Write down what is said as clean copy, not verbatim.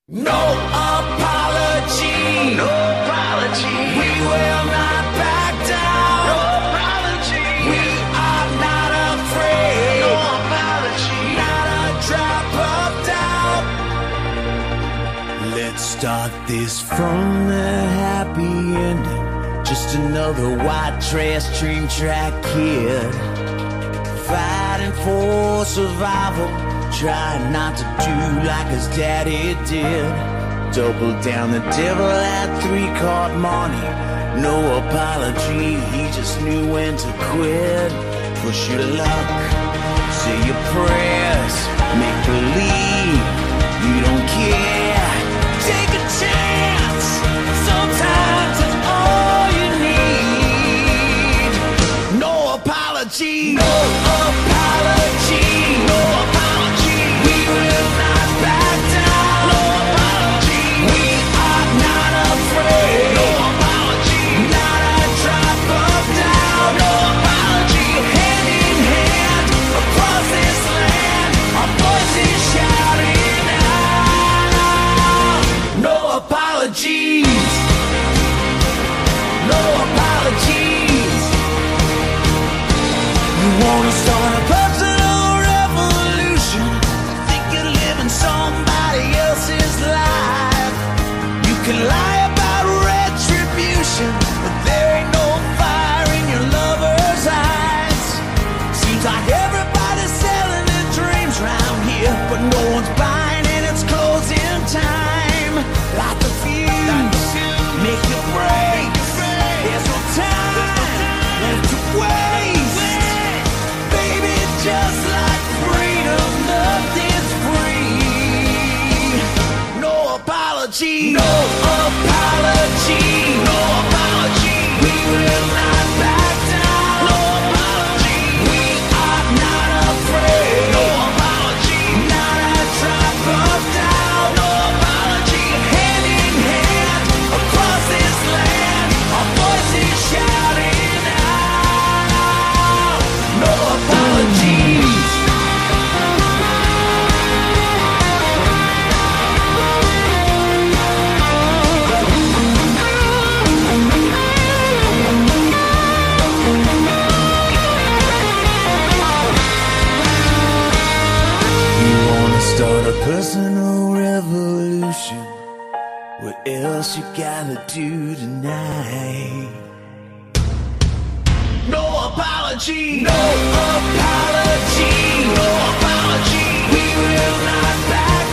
No apology, no apology. We will not back down. No apology. We are not afraid. No apology. Not a drop of doubt. Let's start this from the happy ending. Just another white trash train track kid, fighting for survival. Try not to do like his daddy did. Double down, the devil had three-card money. No apology, he just knew when to quit. Push your luck, say your prayers, make believe you don't care. Take a chance, sometimes it's all you need. No apology, no apology, no apology. We will not back down. No apology. We are not afraid. No apology. Not a drop of doubt. No apology. Hand in hand across this land, our voices shouting out. No apologies. No apologies. You wanna start a personal revolution? Think you're living somebody else's life. You can lie about retribution, but there ain't no fire in your lover's eyes. Seems like everybody's selling their dreams round here, but no one's buying, and it's closing time. Light the fuse, make it break. There's no time left to waste. Baby, just like freedom, nothing's free. No apology, no apology, no apology. We will not back down. No apology. We are not afraid. No apology. Not a drop of doubt. No apology. Hand in hand across this land, our voices shouting out. No apologies. You wanna start a personal revolution? What else you gotta do tonight? No apology, no apology, no apology. We will not back